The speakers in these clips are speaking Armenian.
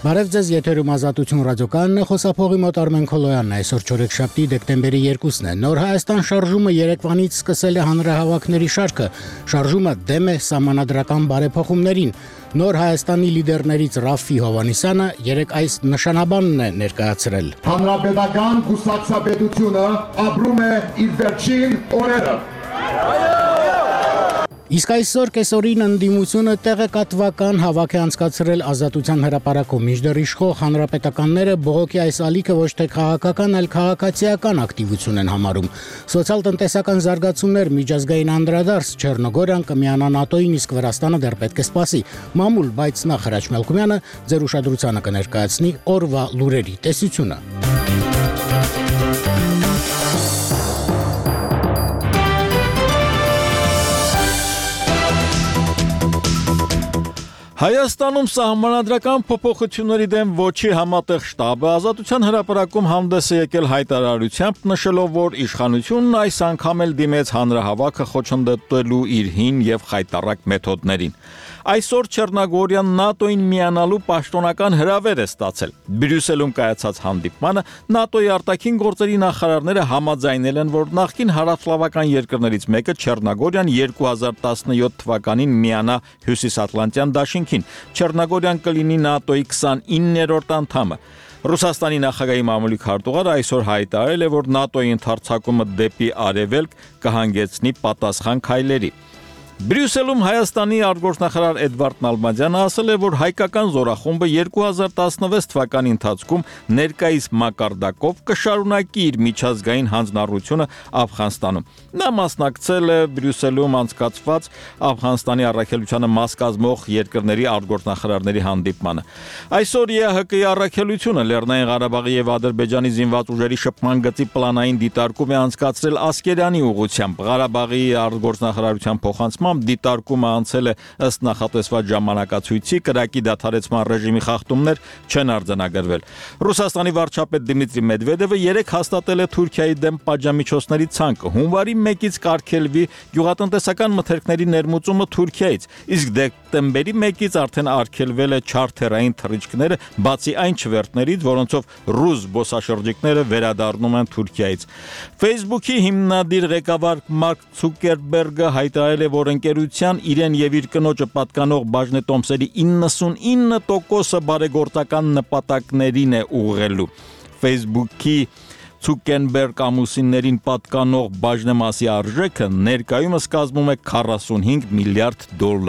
Բարև ձեզ, եթերում Ազատություն ռադիոկայանն է, խոսափողի մոտ Արմեն Քոլոյանն է, այսօր չորեքշաբթի դեկտեմբերի 2-ն է։ Նոր Հայաստան շարժումը երեկվանից սկսել է հանրահավաքների շարքը։ Շարժումը դեմ է սահմանադրական բարեփոխումներին։ Նոր Հայաստանի լիդերներից Ռաֆֆի Հովհաննիսյանը երեկ այս նշանաբանն է ներկայացրել։ Հանրապետական կուսակցապետությունը ապրում է իր վերջին օրերը։ Իսկ այսօր կեսօրին ընդդիմությունը տեղեկատվական հավաք է անցկացրել Ազատության հրապարակում, մինչդեռ իշխող հանրապետականները բողոքի այս ալիքը ոչ թե քաղաքական, այլ քաղաքացիական ակտիվություն են համարում։ Սոցիալ-տնտեսական զարգացումներ, միջազգային անդրադարձ, Չեռնոգորիան կմիանա ՆԱՏՕ-ին, իսկ Վրաստանը դեռ պետք է սպասի։ Մամուլ, բայց նախ Հրաչ Մելքումյանը ձեր ուշադրությանը կներկայացնի օրվա լուրերի տեսությունը։ Հայաստանում սահմանադրական փոփոխությունների դեմ ոչի համատեղ շտաբը Ազատության հրապարակում հանդես է եկել հայտարարությամբ, նշելով, որ իշխանությունն այս անգամ էլ դիմեց հանրահավաքը խոչընդոտելու իր հին եւ խայտառակ մեթոդներին։ Այսօր Չեռնոգորիան ՆԱՏՕ-ին միանալու պաշտոնական հրավեր է ստացել։ Բրյուսելում կայացած հանդիպմանը ՆԱՏՕ-ի արտաքին գործերի նախարարները համաձայնել են, որ նախկին հարավսլավական երկրներից մեկը Չեռնոգորիան 2017 թվականին միանա Հյուսիսատլանտյան դաշինքին։ Չեռնոգորիան կլինի ՆԱՏՕ-ի 29-րդ անդամը։ Ռուսաստանի նախագահի մամուլի քարտուղարը այսօր հայտարարել է, որ ՆԱՏՕ-ի ընդարձակումը դեպի արևելք կհանգեցնի պատասխան քայլերի։ Բրյուսելում Հայաստանի արտգործնախարար Էդվարդ Նալբանդյանը ասել է, որ հայկական զորախումբը 2016 թվականի ընթացքում ներկայիս մակարդակով կշարունակի իր միջազգային հանձնառությունը Աֆղանստանում։ Նա մասնակցել է Բրյուսելում անցկացված Աֆղանստանի առաքելությանը մաս կազմող երկրների արտգործնախարարների հանդիպմանը։ Այսօր ԵԱՀԿ-ի առաքելությունը Լեռնային Ղարաբաղի եւ Ադրբեջանի զինված ուժերի շփման գծի պլանային դիտարկում է անցկացրել Ասկերանի ուղղությամբ։ Ղարաբաղի արտգործնախարարության փոխանցման դիտարկումը անցել է ըստ նախատեսված ժամանակացույցի, կրակի դադարեցման ռեժիմի խախտումներ չեն արձանագրվել։ Ռուսաստանի վարչապետ Դիմիտրի Մեդվեդևը երեկ հաստատել է Թուրքիայի դեմ պատժամիջոցների ցանկը։ Հունվարի 1-ից կարգելվի գյուղատնտեսական մթերքների ներմուծումը Թուրքիայից, իսկ դեկտեմբերի 1-ից արդեն արգելվել է չարթերային թռիչքները, բացի այն չվերթներից, որոնցով ռուս զբոսաշրջիկները վերադառնում են Թուրքիայից։ Facebook-ի հիմնադիր ղեկավար Մարկ Ցուկերբերգը հայտարարել է, որ ընկերության իրեն եւ իր կնոջը պատկանող բաժնետոմսերի 99%-ը բարեգործական նպատակներին է ուղղելու։ Facebook-ի Ցուկերբերգ ամուսիններին պատկանող բաժնեմասի արժեքը ներկայումս կազմում է $45 միլիարդ։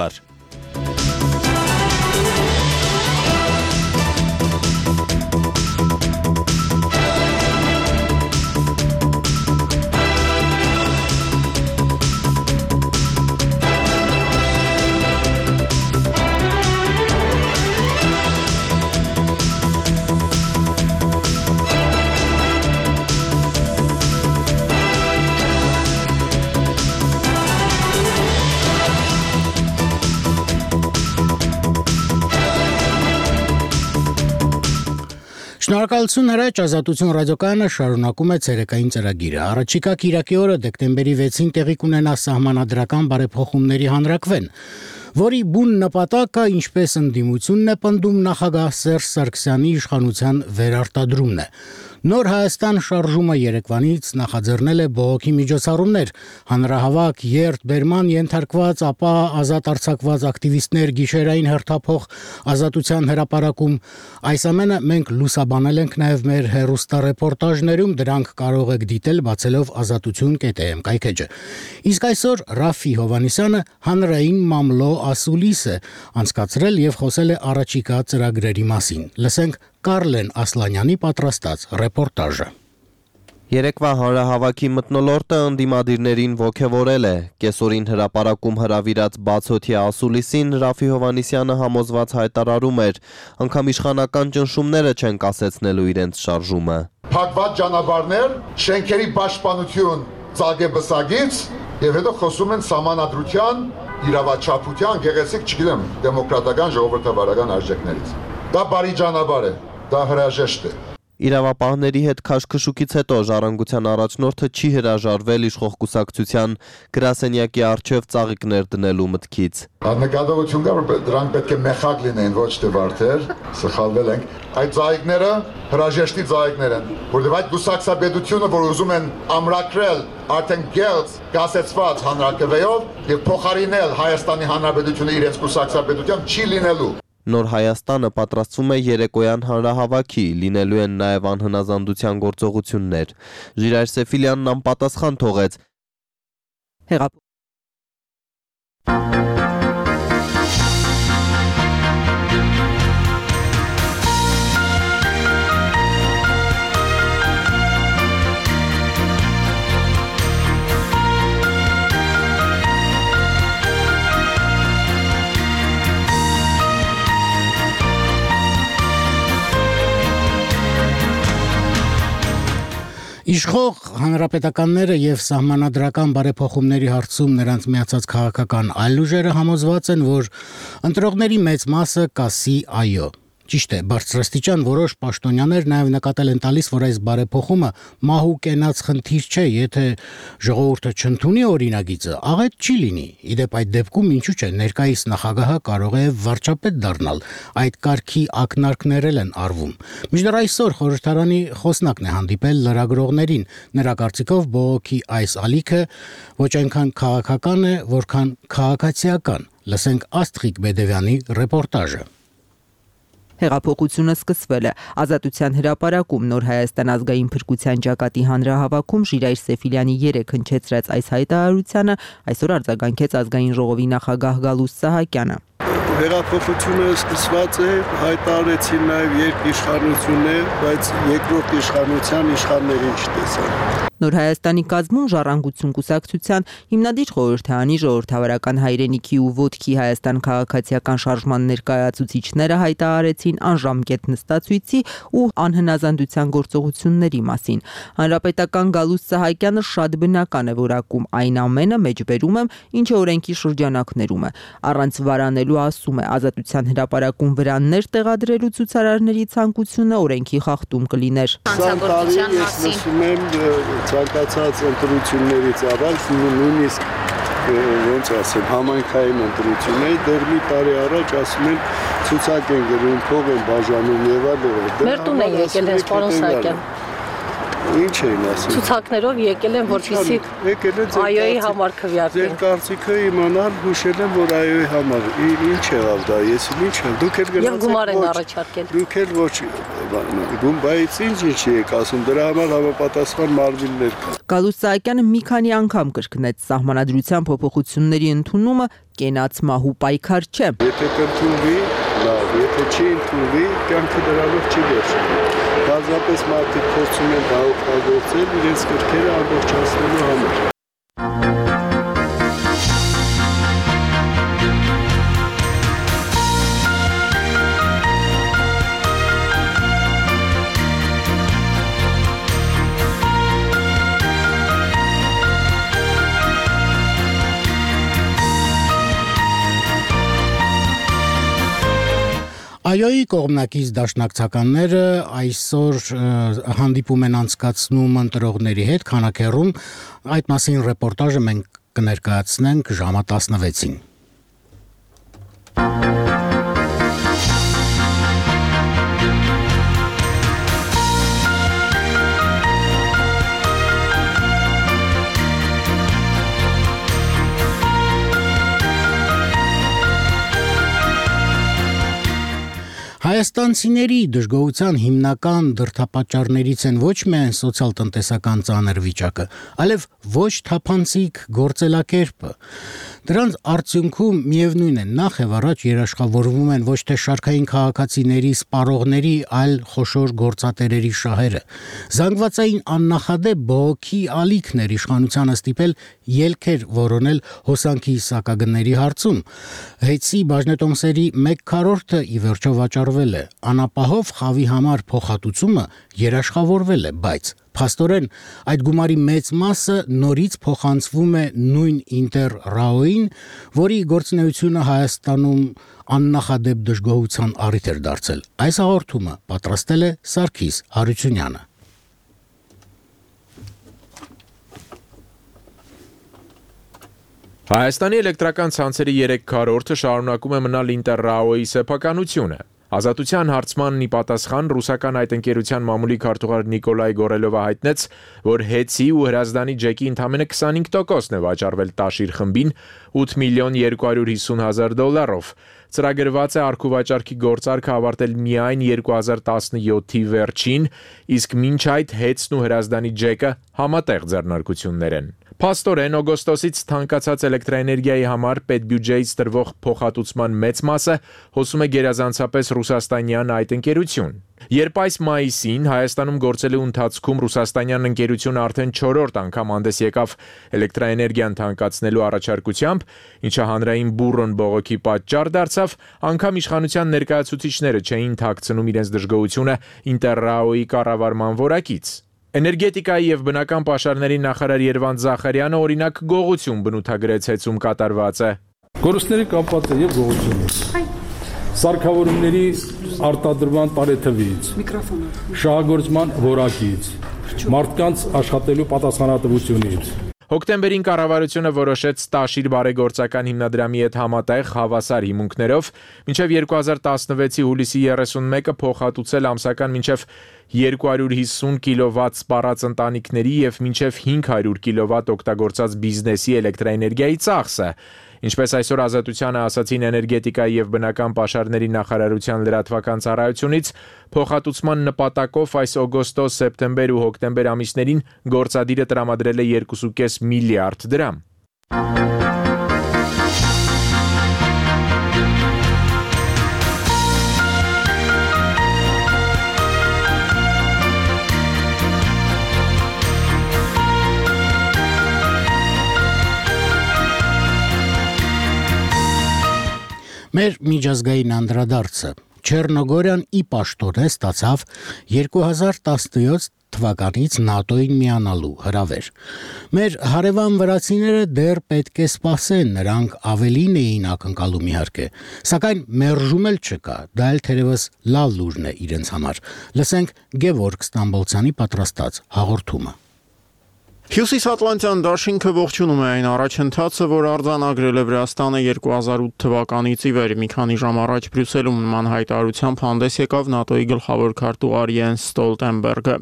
Շնորհակալություն Հրաչ, Ազատություն ռադիոկայանը շարունակում է ցերեկային ծրագիրը։ Առաջիկա կիրակի օրը դեկտեմբերի 6-ին տեղի կունենա սահմանադրական բարեփոխումների հանրաքվեն, որի բուն նպատակը, ինչպես ընդդիմությունն է պնդում, նախագահ Սերժ Սարգսյանի իշխանության վերարտադրումն է։ Նոր Հայաստան շարժումը երեկվանից նախաձեռնել է բողոքի միջոցառումներ, հանրահավաք, երթ, բերման ենթարկված, ապա ազատ արձակված ակտիվիստներ, գիշերային հերթափոխ Ազատության հրապարակում։ Այս ամենը մենք լուսաբանել ենք նաև մեր հեռուստառեպորտաժներում, դրանք կարող եք դիտել բացելով azatutun.am կայքեջը։ Իսկ այսօր Ռաֆֆի Հովհաննիսյանը հանրային մամլո ասուլիս է անցկացրել եւ խոսել է առաջիկա ծրագրերի մասին։ Լսենք Կարլեն Ասլանյանի պատրաստած ռեպորտաժը։ Երեկվա հանրահավաքի մթնոլորտը ընդդիմադիրներին ոգևորել է։ Կեսօրին հրապարակում հրավիրած բացօթյա ասուլիսին Ռաֆֆի Հովհաննիսյանը համոզված հայտարարում էր, անգամ իշխանական ճնշումները չեն կասեցնելու իրենց շարժումը։ Փակված ճանապարհներ, շենքերի պաշտպանություն ծագեբսագից եւ հետո խոսում են սահմանադրության, իրավաչափության, գեղեցիկ, չգիտեմ, դեմոկրատական ժողովրդավարական արժեքներից։ Դա բարի ճանապարհ է, դա հրաժեշտ է։ Իրավապահների հետ քաշքշուկից հետո ժառանգության առաջնորդը չի հրաժարվել իշխող կուսակցության գրասենյակի առջև ծաղիկներ դնելու մտքից։ Նկատողություն կա, որ դրանք պետք է մեխակ լինեն, ոչ թե վարդեր, սխալվել ենք։ Այդ ծաղիկները հրաժեշտի ծաղիկներ են, որովհետև այդ կուսակցաբեդությունը, որ ուզում են ամրագրել արդեն գերծ գասեցված հանրակրվեով եւ փոխարինել Հայաստանի Հանրապետությունը իրենց կուսակցաբեդությամբ չի լինելու։ Նոր Հայաստանը պատրաստվում է երեկոյան հանրահավաքի, լինելու են նաև անհնազանդության գործողություններ։ Ժիրայր Սեֆիլյանն անպատասխան թողեց։ Իշխող հանրապետականները եւ սահմանադրական բարեփոխումների հարցում նրանց միացած քաղաքական այլ ուժերը համոզված են, որ ընտրողների մեծ մասը կասի այո։ Ճիշտ է, բարձրաստիճան որոշ պաշտոնյաներ նաև նկատել են տալիս, որ այս բարեփոխումը մահու կենաց խնդիր չէ, եթե ժողովուրդը չընդունի օրինագիծը, աղետ չի լինի։ Իդեպ այդ դեպքում ինչու՞ չէ, ներկայիս նախագահը կարող է վարչապետ դառնալ։ Այդ կարգի ակնարկներ են արվում։ Մինչդեռ այսօր խորհրդարանի խոսնակն է հանդիպել լրագրողներին։ Նրա կարծիքով բողոքի այս ալիքը ոչ այնքան քաղաքական է, որքան քաղաքացիական։ Լսենք Աստղիկ Բեդևյանի ռեպորտաժը։ Հեղափոխությունը սկսվել է Ազատության հրապարակում Նոր Հայաստան ազգային փրկության ճակատի հանրահավաքում Ժիրայր Սեֆիլյանի 3 հնչեցրած այս հայտարարությանը այսօր արձագանքեց ազգային ժողովի նախագահ Գալուստ Սահակյանը։ Հեղափոխությունը սկսված է, հայտարարեցին նաև երկիշխանություններ, բայց երկրորդ իշխանության իշխաններին չտեսան։ Նոր Հայաստանի կազմում Ժառանգություն կուսակցության հիմնադիր խորհրդարանի ժողովրդավարական հայրենիքի ու ոտքի Հայաստան քաղաքացիական շարժման ներկայացուցիչները հայտարարեցին անժամկետ նստածույցի ու անհնազանդության գործողությունների մասին։ Հանրապետական Գալուստ Սահակյանը շատ բնական է որակում այն ամենը մեջբերում եմ, ինչը օրենքի շրջանակներում է։ Առանց վարանելու ասում է Ազատության հրապարակում վրաններ տեղադրելու ցուցարարների ցանկությունը օրենքի խախտում կլիներ։ Հանցագործության մասին ցանկացած ընտրություններից ավալ նույնիսկ ոնց ասեմ համայնքային ընտրությունների դեռ մի տարի առաջ ասում են ցուցակ են գրում, փող են բաժանում եւ այլն։ Մեր տուն են եկել հենց պարոն Սահակյան։ Ինչ էին ասում։ Ցուցակներով եկել են, որպեսզի այոյի համար քվեարկեն։ Ձեր կարծիքը իմանալ, հուշել եմ, որ այոյի համար ինչ եղավ դա, ես ինչ եմ։ Դուք էլ գնացեք։ Եվ գումար են առաջարկել։ Դուք էլ ոչ բայց ինչ եք ասում, դրա համար համապատասխան մարմիններ կան։ Գալուստ Սահակյանը մի քանի անգամ կրկնեց սահմանադրության փոփոխությունների ընդունումը կենաց մահու պայքար չէ։ Եթե կընդունվի, լավ, եթե չի ընդունվի, կյանքը դրանով չի վերջանում։ Բազմապես մարդիկ փորձում են դա օգտագործել իրենց կրքերը ամբողջացնելու համար։ Այոյի կողմնակից դաշնակցականները այսօր հանդիպում են անցկացնում ընտրողների հետ քանաքեռում, այդ մասին ռեպորտաժը մենք կներկայացնենք ժամը 16-ին։ Հայաստանցիների դժգոհության հիմնական դրդապատճառներից են ոչ միայն սոցիալ-տնտեսական ծանր վիճակը, այլև ոչ թափանցիկ գործելակերպը։ Դրանց արդյունքում միևնույն է, նախ եւ առաջ երաշխավորվում են ոչ թե շարքային քաղաքացիների, սպառողների, այլ խոշոր գործատերերի շահերը։ Զանգվածային աննախադեպ բողոքի ալիքներ իշխանությանը ստիպել ելքեր որոնել հոսանքի սակագների հարցում։ Հեծի բաժնետոմսերի 1/4-ը ի վերջո վաճառվել հայտարարվել է, անապահով խավի համար փոխհատուցումը երաշխավորվել է, բայց փաստորեն այդ գումարի մեծ մասը նորից փոխանցվում է նույն Ինտեր-ՌԱՕ-ին, որի գործունեությունը Հայաստանում աննախադեպ դժգոհության առիթ էր դարձել։ Այս հաղորդումը պատրաստել է Սարգիս Հարությունյանը։ Հայաստանի էլեկտրական ցանցերի 3 քառորդը շարունակում է մնալ Ինտեր-ՌԱՕ-ի սեփականությունը։ Ազատության հարցմանն ի պատասխան ռուսական այդ ընկերության մամուլի քարտուղար Նիկոլայ Գորելովը հայտնեց, որ հեցի ու հրազդանի ջեկի ընդամենը 25%-ն է վաճառվել Տաշիր խմբին 8 միլիոն 250 հազար դոլարով։ Ծրագրված է արքուվաճառքի գործարքը ավարտել միայն 2017-ի վերջին, իսկ մինչ այդ հեցն ու հրազդանի ջեկը համատեղ ձեռնարկություններ են։ Փաստորեն օգոստոսից թանկացած էլեկտրաէներգիայի համար պետբյուջեից տրվող փոխհատուցման մեծ մասը հոսում է գերազանցապես ռուսաստանյան այդ ընկերություն։ Երբ այս մայիսին Հայաստանում գործելու ընթացքում ռուսաստանյան ընկերությունը արդեն 4-րդ անգամ հանդես եկավ էլեկտրաէներգիան թանկացնելու առաջարկությամբ, ինչը հանրային բուռն բողոքի պատճառ դարձավ, անգամ իշխանության ներկայացուցիչները չէին թաքցնում իրենց դժգոհությունը Ինտեր-ՌԱՕ-ի կառավարման որակից։ Էներգետիկայի եւ բնական պաշարների նախարար Երվանդ Զախարյանը օրինակ գողություն բնութագրեց հեցում կատարվածը։ Կորուստների կապված է եւ գողությունը։ Սարքավորումների արտադրման տարեթվից, շահագործման որակից, մարդկանց աշխատելու պատասխանատվությունից։ Հոկտեմբերին կառավարությունը որոշեց Տաշիր բարեգործական հիմնադրամի հետ համատեղ հավասար հիմունքներով մինչև 2016-ի հուլիսի 31-ը փոխհատուցել ամսական մինչև 250 կիլովատ սպառած ընտանիքների եւ մինչև 500 կիլովատ օգտագործած բիզնեսի էլեկտրաէներգիայի ծախսը։ Ինչպես այսօր Ազատությանը ասացին էներգետիկայի եւ բնական պաշարների նախարարության լրատվական ծառայությունից, փոխհատուցման նպատակով այս օգոստոս, սեպտեմբեր ու հոկտեմբեր ամիսներին գործադիրը տրամադրել է 2.5 միլիարդ դրամ։ Մեր միջազգային անդրադարձը Չեռնոգորիան ի պաշտոնե ստացավ 2017 թվականից ՆԱՏՕ-ին միանալու հրավեր։ Մեր հարևան վրացիները դեռ պետք է սպասեն, նրանք ավելին էին ակնկալում իհարկե, սակայն մերժում էլ չկա, դա էլ թերևս լավ լուրն է իրենց համար։ Լսենք Գևորգ Ստամբոլցյանի պատրաստած հաղորդումը։ Հյուսիսատլանտյան դաշինքը ողջունում է այն առաջընթացը, որ արձանագրել է Վրաստանը 2008 թվականից ի վեր։ Մի քանի ժամ առաջ Բրյուսելում նման հայտարարությամբ հանդես եկավ ՆԱՏՕ-ի գլխավոր քարտուղար Յենս Ստոլտենբերգը։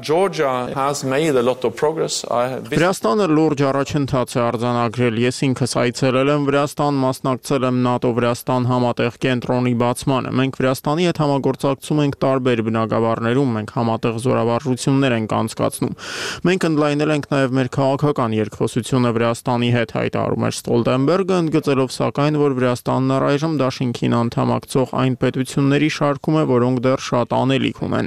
Վրաստանը լուրջ առաջընթաց է արձանագրել։ Ես ինքս այցելել եմ Վրաստան, մասնակցել եմ ՆԱՏՕ-Վրաստան համատեղ կենտրոնի բացմանը։ Մենք Վրաստանի հետ համագործակցում ենք տարբեր բնագավառներում, մենք համատեղ զորավարժություններ ենք անցկացնում։ Մենք ընդլայնել ենք նաև մեր քաղաքական երկխոսությունը Վրաստանի հետ, հայտարարում էր Ստոլտենբերգը, ընդգծելով սակայն, որ Վրաստանն առայժմ դաշինքին անդամակցող այն պետությունների շարքում է, որոնք դեռ շատ անելիք ունեն։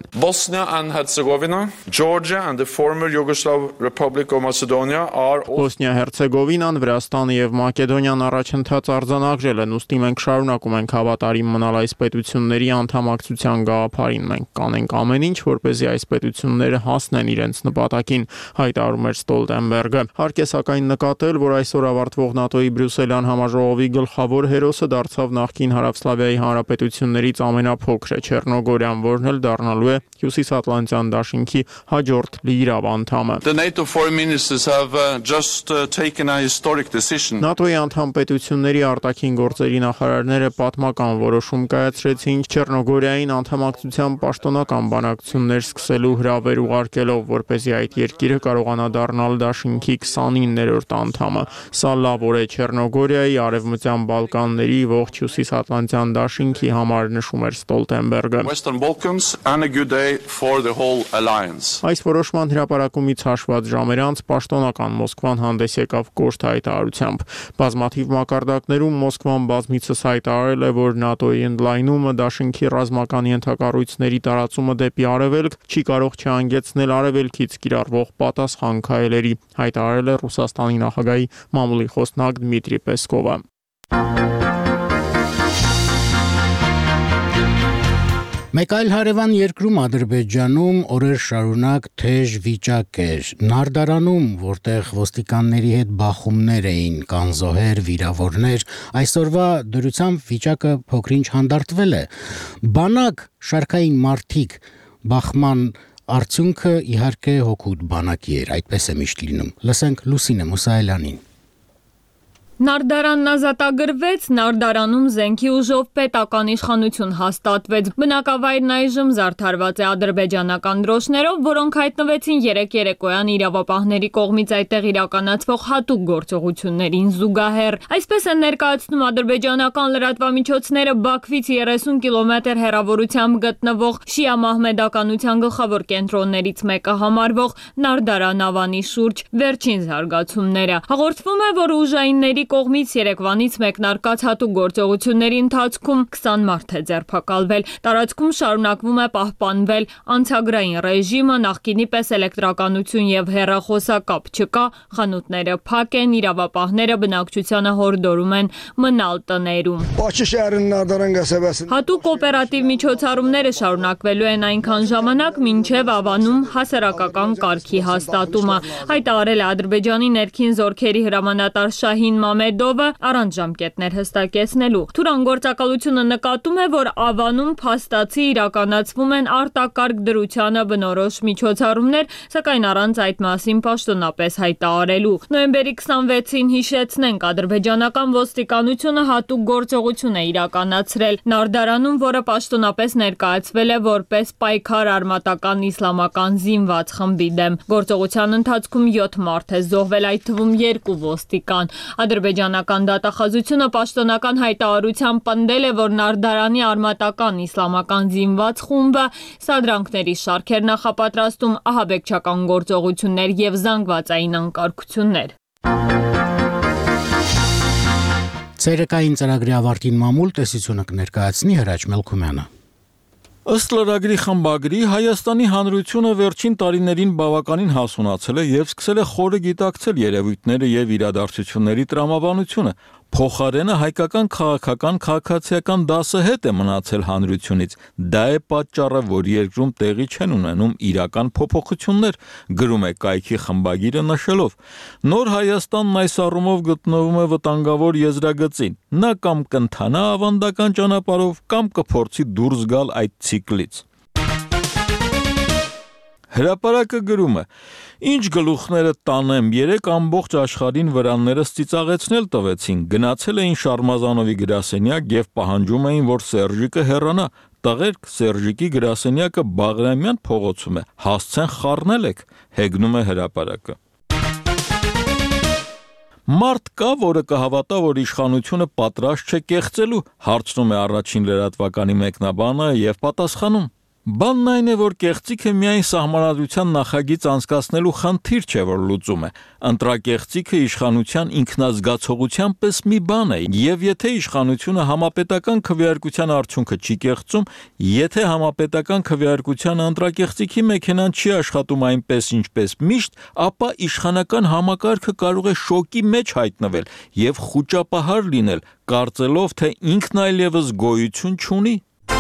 Բոսնիա-Հերցեգովինան, Վրաստանը եւ Մակեդոնիան առաջընթաց արձանագրել են, ուստի մենք շարունակում ենք հավատարիմ մնալ այս պետությունների անդամակցության գաղափարին։ Մենք կանենք ամեն ինչ, որպեսզի այս պետությունները հասնեն իրենց նպատակին, հայտարարում էր Ստոլտենբերգը։ Հարկ է սակայն նկատել, որ այսօր ավարտվող ՆԱՏՕ-ի Բրյուսելյան համաժողովի գլխավոր հերոսը դարձավ նախկին Հարավսլավիայի հանրապետություններից ամենափոքրը Չեռնոգորիան, որն էլ դառնալու է Հյուսիսատլանտյան դաշինքի հաջորդ լիիրավ անդամը։ ՆԱՏՕ-ի անդամ պետությունների արտաքին գործերի նախարարները պատմական որոշում կայացրեցին Չեռնոգորիային անդամակցության պաշտոնական բանակցություններ սկսելու հրավեր ուղարկելով, որպեսզի այդ երկիրը կարողանա դառնալ դաշինքի 29-րդ անդամը։ Սա լավ օր է Չեռնոգորիայի, Արևմտյան Բալկանների, ողջ Հյուսիսատլանտյան դաշինքի համար, նշում էր Ստոլտենբերգը։ Այս որոշման հրապարակումից հաշված ժամեր անց պաշտոնական Մոսկվան հանդես եկավ կոշտ հայտարարությամբ։ Բազմաթիվ մակարդակներում Մոսկվան բազմիցս հայտարարել է, որ ՆԱՏՕ-ի ընդլայնումը, դաշինքի ռազմական ենթակառույցների տարածումը դեպի արևելք չի կարող չհանգեցնել արևելքից կիրառվող պատասխան քայլերի, հայտարարել է Ռուսաստանի նախագահի մամուլի խոսնակ Դմիտրի Պեսկովը։ Մեկ այլ հարևան երկրում Ադրբեջանում օրեր շարունակ թեժ վիճակ էր։ Նարդարանում, որտեղ ոստիկանների հետ բախումներ էին, կան զոհեր, վիրավորներ, այսօրվա դրությամբ վիճակը փոքրինչ հանդարտվել է։ Բանակ շարքային մարդիկ բախման արդյունքը իհարկե հոգուտ բանակի էր, այդպես է միշտ լինում։ Լսենք Լուսինե Մուսայելյանին։ Նարդարանն ազատագրվեց, Նարդարանում զենքի ուժով պետական իշխանություն հաստատվեց։ Բնակավայրն այժմ զարդարված է ադրբեջանական դրոշներով, որոնք հայտնվեցին երեկ երեկոյան իրավապահների կողմից այդտեղ իրականացվող հատուկ գործողություններին զուգահեռ։ Այսպես են ներկայացնում ադրբեջանական լրատվամիջոցները Բաքվից 30 կիլոմետր հեռավորությամբ գտնվող շիա մահմեդականության գլխավոր կենտրոններից մեկը համարվող Նարդարան ավանի շուրջ վերջին զարգացումները։ Հաղորդվում է, որ ուժայինների կողմից երեկվանից մեկնարկած հատուկ գործողությունների ընթացքում 20 մարդ է ձերբակալվել։ Տարածքում շարունակվում է պահպանվել անցագրային ռեժիմը, նախկինի պես էլեկտրականություն եւ հեռախոսակապ չկա, խանութները փակ են, իրավապահները բնակչությանը հորդորում են մնալ տներում։ Հատուկ օպերատիվ միջոցառումները շարունակվելու են այնքան ժամանակ, մինչև ավանում հասարակական կարգի հաստատումը։ Հայտարարել է Ադրբեջանի ներքին զորքերի հրամանատար Շահին Մամեդովը առանց ժամկետներ հստակեցնելու։ Թուրան գործակալությունը նկատում է, որ ավանում փաստացի իրականացվում են արտակարգ դրությանը բնորոշ միջոցառումներ, սակայն առանց այդ մասին պաշտոնապես հայտարարելու։ Նոյեմբերի 26-ին հիշեցնենք, ադրբեջանական ոստիկանությունը հատուկ գործողություն է իրականացրել Նարդարանում, որը պաշտոնապես ներկայացվել է որպես պայքար արմատական իսլամական զինված խմբի դեմ։ Գործողության ընթացքում 7 մարդ է զոհվել, այդ թվում 2 ոստիկան։ Ադրբեջանական դատախազությունը պաշտոնական հայտարարությամբ պնդել է, որ Նարդարանի արմատական իսլամական զինված խումբը սադրանքների շարք էր նախապատրաստում, ահաբեկչական գործողություններ եւ զանգվածային անկարգություններ։ Ցերեկային ծրագրի ավարտին մամուլ տեսությունը կներկայացնի Հրաչ Մելքումյանը։ Ըստ լրագրի խմբագրի Հայաստանի Հանրությունը վերջին տարիներին բավականին հասունացել է եւ սկսել է խորը գիտակցել երևույթները եւ իրադարձությունների տրամաբանությունը։ Փոխարենը հայկական քաղաքացիական դասը հետ է մնացել հանրությունից։ Դա է պատճառը, որ երկրում տեղի չեն ունենում իրական փոփոխություններ, գրում է կայքի խմբագիրը նշելով. Նոր Հայաստանն այս առումով գտնվում է վտանգավոր եզրագծին։ Նա կամ կընթանա ավանդական ճանապարհով, կամ կփորձի դուրս գալ այդ ցիկլից։ Հրապարակը գրում է. Ինչ գլուխները տանեմ, 3 ամբողջ աշխարհին վրաններս ծիծաղեցնել տվեցին, գնացել էին Շարմազանովի գրասենյակ եւ պահանջում էին, որ Սերժիկը հեռանա։ Տղերք, Սերժիկի գրասենյակը Բաղրամյան փողոցում է, հասցեն խառնել եք, հեգնում է հրապարակը։ Մարդ կա, որը կհավատա, որ իշխանությունը պատրաստ չէ կեղծելու, հարցնում է առաջին լրատվականի մեկնաբանը եւ պատասխանում. Բանն այն է, որ կեղծիքը միայն սահմանադրության նախագիծ անցկացնելու խնդիր չէ, որ լուծում է։ Ընտրակեղծիքը իշխանության ինքնազգացողության պես մի բան է, եւ եթե իշխանությունը համապետական քվեարկության արդյունքը չի կեղծում, եթե համապետական քվեարկության ընտրակեղծիքի մեքենան չի աշխատում այնպես, ինչպես միշտ, ապա իշխանական համակարգը կարող է շոկի մեջ հայտնվել եւ խուճապահար լինել, կարծելով, թե ինքն այլևս գոյություն չունի։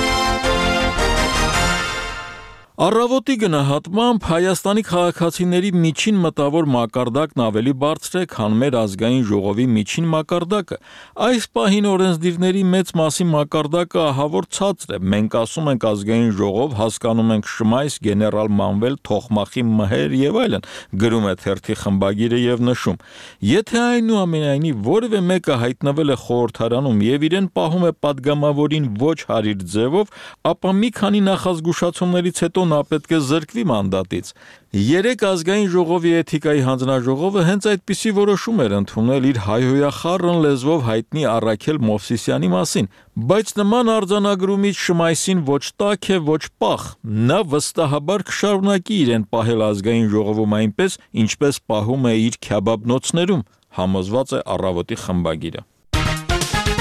Առավոտի գնահատմամբ Հայաստանի քաղաքացիների միջին մտավոր մակարդակն ավելի բարձր է, քան մեր ազգային ժողովի միջին մակարդակը։ Այս պահին օրենսդիրների մեծ մասի մակարդակը ահավոր ցածր է։ Մենք ասում ենք ազգային ժողով, հասկանում ենք Շմայս, գեներալ Մանվել, Թոխմախի Մհեր եւ այլն, գրում է թերթի խմբագիրը եւ նշում. Եթե այնուամենայնիվ որևէ մեկը հայտնվել է խորհրդարանում եւ իրեն պահում է падգամավորին ոչ հարիր ձևով, ապա մի քանի նախազգուշացումներից հետո նա պետք է զրկվի մանդատից։ 3 ազգային ժողովի էթիկայի հանձնաժողովը հենց այդպիսի որոշում էր ընդունել իր հայհոյախառն լեզվով հայտնի Առաքել Մովսիսյանի մասին, բայց նման արձանագրումից Շմայսին ոչ տաք է, ոչ պախ։ Նա վստահաբար կշարունակի իրեն պահել ազգային ժողովում այնպես, ինչպես պահում է իր քյաբաբնոցներում, համոզված է Առավոտի խմբագիրը։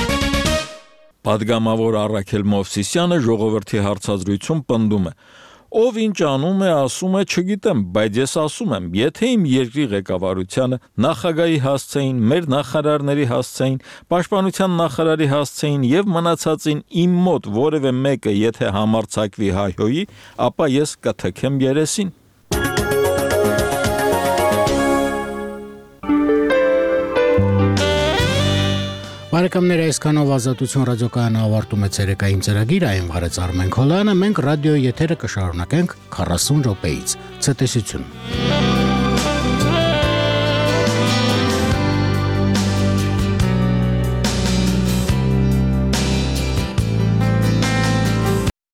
Պատգամավոր Առաքել Մովսիսյանը ժողովրդի հարցազրույցում պնդում է. Ով ինչ անում է, ասում է, չգիտեմ, բայց ես ասում եմ, եթե իմ երկրի ղեկավարությանը, նախագահի հասցեին, մեր նախարարների հասցեին, պաշտպանության նախարարի հասցեին եւ մնացածին իմ մոտ որևէ մեկը եթե համարձակվի հայհոյի, ապա ես կթքեմ երեսին։ Բարեկամներ, այսքանով Ազատություն ռադիոկայանը ավարտում է ցերեկային ծրագիրը, այն վարեց Արմեն Քոլյանը, մենք ռադիոյի եթերը կշարունակենք 40 րոպեից։ Ցտեսություն։